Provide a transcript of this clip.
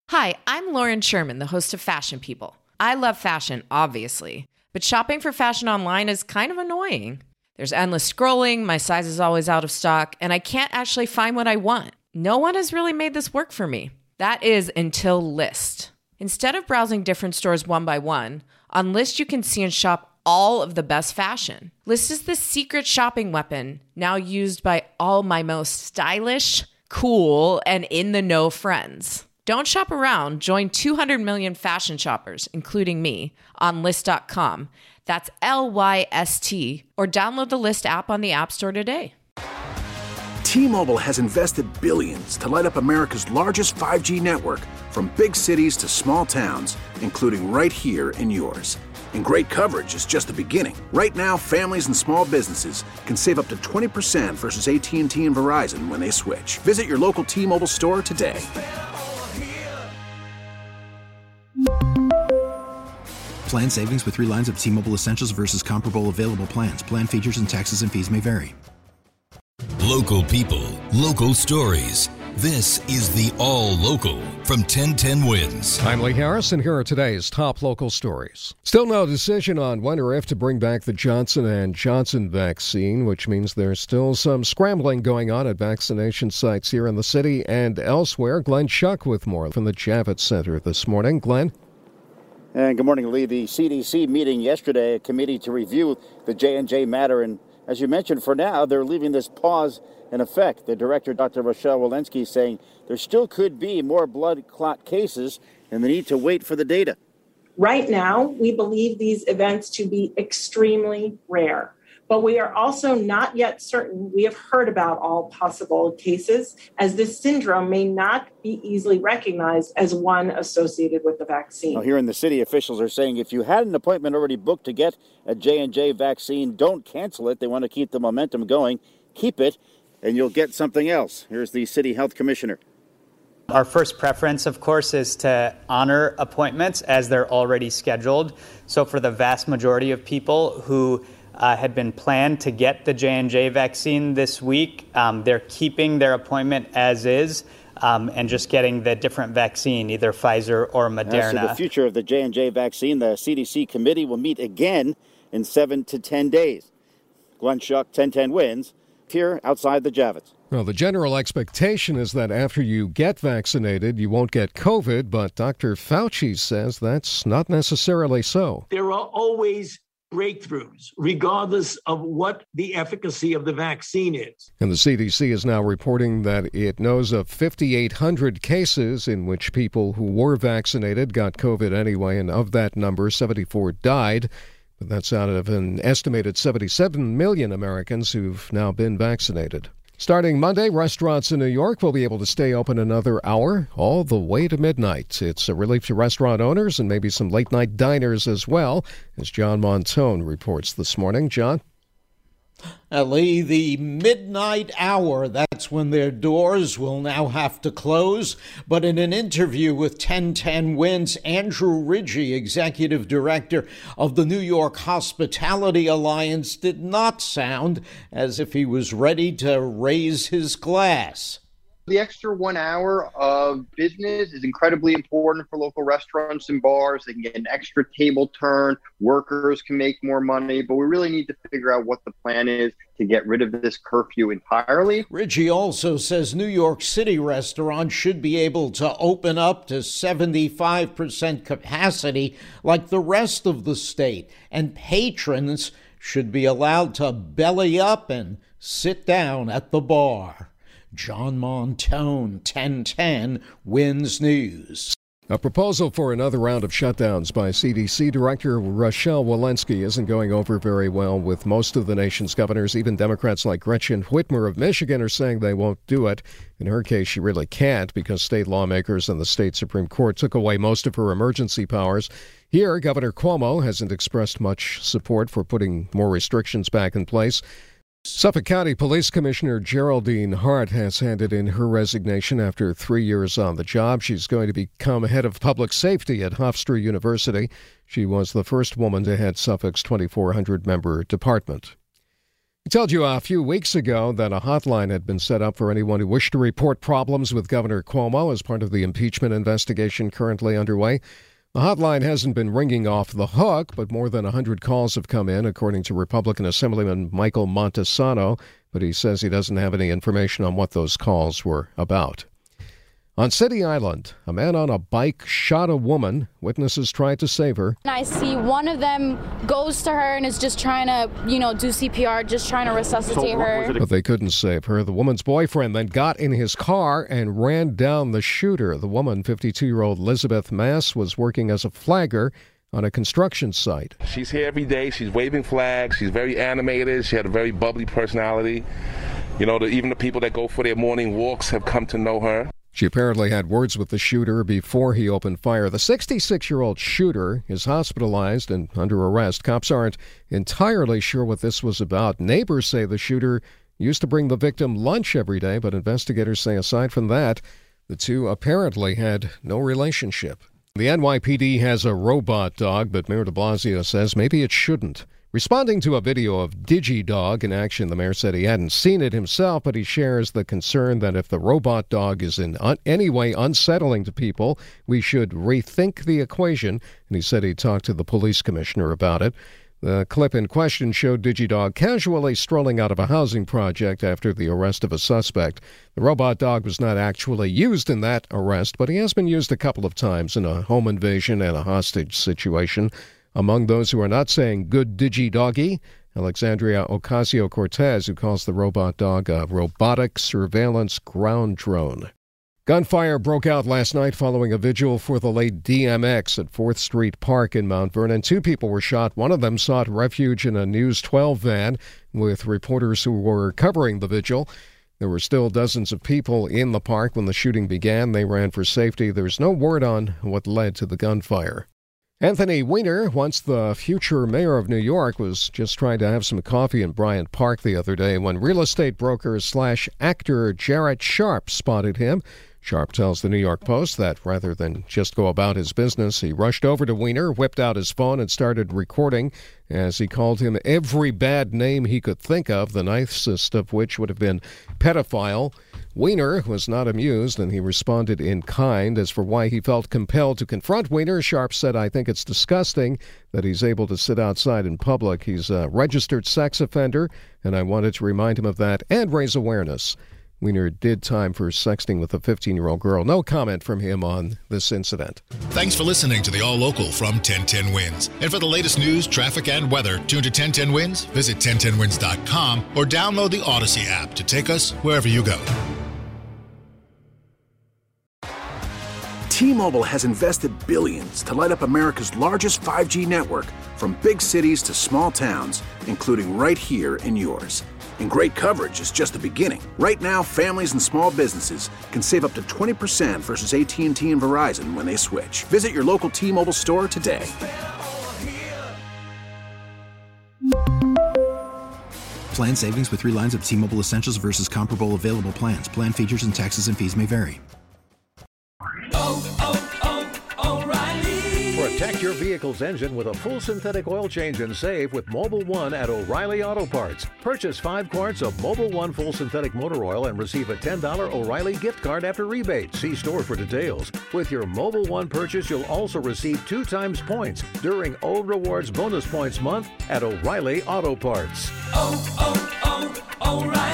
Hi, I'm Lauren Sherman, the host of Fashion People. I love fashion, obviously, but shopping for fashion online is kind of annoying. There's endless scrolling, my size is always out of stock, and I can't actually find what I want. No one has really made this work for me. That is until Lyst. Instead of browsing different stores one by one, on Lyst you can see and shop all of the best fashion. Lyst is the secret shopping weapon, now used by all my most stylish, cool, and in-the-know friends. Don't shop around. Join 200 million fashion shoppers, including me, on Lyst.com. That's Lyst, or download the Lyst app on the App Store today. T-Mobile has invested billions to light up America's largest 5G network, from big cities to small towns, including right here in yours. And great coverage is just the beginning. Right now, families and small businesses can save up to 20% versus AT&T and Verizon when they switch. Visit your local T-Mobile store today. Plan savings with 3 lines of T-Mobile Essentials versus comparable available plans. Plan features and taxes and fees may vary. Local people, local stories. This is the All Local from 1010 Wins. I'm Lee Harris, and here are today's top local stories. Still no decision on when or if to bring back the Johnson & Johnson vaccine, which means there's still some scrambling going on at vaccination sites here in the city and elsewhere. Glenn Schuck with more from the Javits Center this morning. Glenn? And good morning, Lee. The CDC meeting yesterday, a committee to review the J&J matter. And as you mentioned, for now, they're leaving this pause in effect. The director, Dr. Rochelle Walensky, saying there still could be more blood clot cases and they need to wait for the data. Right now, we believe these events to be extremely rare. But we are also not yet certain. We have heard about all possible cases, as this syndrome may not be easily recognized as one associated with the vaccine. Now, here in the city, officials are saying if you had an appointment already booked to get a J&J vaccine, don't cancel it. They want to keep the momentum going. Keep it, and you'll get something else. Here's the city health commissioner. Our first preference, of course, is to honor appointments as they're already scheduled. So for the vast majority of people who had been planned to get the J&J vaccine this week, they're keeping their appointment as is and just getting the different vaccine, either Pfizer or Moderna. As to the future of the J&J vaccine, the CDC committee will meet again in 7 to 10 days. Glenn Schuck, 1010 Wins, here outside the Javits. Well, the general expectation is that after you get vaccinated, you won't get COVID, but Dr. Fauci says that's not necessarily so. There are always breakthroughs, regardless of what the efficacy of the vaccine is. And the CDC is now reporting that it knows of 5,800 cases in which people who were vaccinated got COVID anyway, and of that number, 74 died. But that's out of an estimated 77 million Americans who've now been vaccinated. Starting Monday, restaurants in New York will be able to stay open another hour, all the way to midnight. It's a relief to restaurant owners and maybe some late-night diners as well, as John Montone reports this morning. John? Lee, the midnight hour, that's when their doors will now have to close. But in an interview with 1010 Wins, Andrew Ridgey, executive director of the New York Hospitality Alliance, did not sound as if he was ready to raise his glass. The extra 1 hour of business is incredibly important for local restaurants and bars. They can get an extra table turn. Workers can make more money. But we really need to figure out what the plan is to get rid of this curfew entirely. Ridgey also says New York City restaurants should be able to open up to 75% capacity like the rest of the state. And patrons should be allowed to belly up and sit down at the bar. John Montone, 1010 Wins News. A proposal for another round of shutdowns by CDC Director Rochelle Walensky isn't going over very well with most of the nation's governors. Even Democrats like Gretchen Whitmer of Michigan are saying they won't do it. In her case, she really can't because state lawmakers and the state Supreme Court took away most of her emergency powers. Here, Governor Cuomo hasn't expressed much support for putting more restrictions back in place. Suffolk County Police Commissioner Geraldine Hart has handed in her resignation after 3 years on the job. She's going to become head of public safety at Hofstra University. She was the first woman to head Suffolk's 2,400-member department. I told you a few weeks ago that a hotline had been set up for anyone who wished to report problems with Governor Cuomo as part of the impeachment investigation currently underway. The hotline hasn't been ringing off the hook, but more than 100 calls have come in, according to Republican Assemblyman Michael Montesano, but he says he doesn't have any information on what those calls were about. On City Island, a man on a bike shot a woman. Witnesses tried to save her. I see one of them goes to her and is just trying to, do CPR, just trying to resuscitate her. But they couldn't save her. The woman's boyfriend then got in his car and ran down the shooter. The woman, 52-year-old Elizabeth Mass, was working as a flagger on a construction site. She's here every day. She's waving flags. She's very animated. She had a very bubbly personality. Even the people that go for their morning walks have come to know her. She apparently had words with the shooter before he opened fire. The 66-year-old shooter is hospitalized and under arrest. Cops aren't entirely sure what this was about. Neighbors say the shooter used to bring the victim lunch every day, but investigators say aside from that, the two apparently had no relationship. The NYPD has a robot dog, but Mayor de Blasio says maybe it shouldn't. Responding to a video of DigiDog in action, the mayor said he hadn't seen it himself, but he shares the concern that if the robot dog is in any way unsettling to people, we should rethink the equation, and he said he talked to the police commissioner about it. The clip in question showed DigiDog casually strolling out of a housing project after the arrest of a suspect. The robot dog was not actually used in that arrest, but he has been used a couple of times in a home invasion and a hostage situation. Among those who are not saying good digi-doggy, Alexandria Ocasio-Cortez, who calls the robot dog a robotic surveillance ground drone. Gunfire broke out last night following a vigil for the late DMX at 4th Street Park in Mount Vernon. 2 people were shot. One of them sought refuge in a News 12 van with reporters who were covering the vigil. There were still dozens of people in the park when the shooting began. They ran for safety. There's no word on what led to the gunfire. Anthony Weiner, once the future mayor of New York, was just trying to have some coffee in Bryant Park the other day when real estate broker / actor Jarrett Sharp spotted him. Sharp tells the New York Post that rather than just go about his business, he rushed over to Weiner, whipped out his phone, and started recording as he called him every bad name he could think of, the nicest of which would have been pedophile. Weiner was not amused, and he responded in kind. As for why he felt compelled to confront Weiner, Sharp said, "I think it's disgusting that he's able to sit outside in public. He's a registered sex offender, and I wanted to remind him of that and raise awareness." Weiner did time for sexting with a 15-year-old girl. No comment from him on this incident. Thanks for listening to the All Local from 1010 Wins. And for the latest news, traffic, and weather, tune to 1010 Wins, visit 1010wins.com, or download the Odyssey app to take us wherever you go. T-Mobile has invested billions to light up America's largest 5G network, from big cities to small towns, including right here in yours. And great coverage is just the beginning. Right now, families and small businesses can save up to 20% versus AT&T and Verizon when they switch. Visit your local T-Mobile store today. Plan savings with 3 lines of T-Mobile Essentials versus comparable available plans. Plan features and taxes and fees may vary. Protect your vehicle's engine with a full synthetic oil change and save with Mobil 1 at O'Reilly Auto Parts. Purchase 5 quarts of Mobil 1 full synthetic motor oil and receive a $10 O'Reilly gift card after rebate. See store for details. With your Mobil 1 purchase, you'll also receive 2 times points during O Rewards Bonus Points Month at O'Reilly Auto Parts. O'Reilly.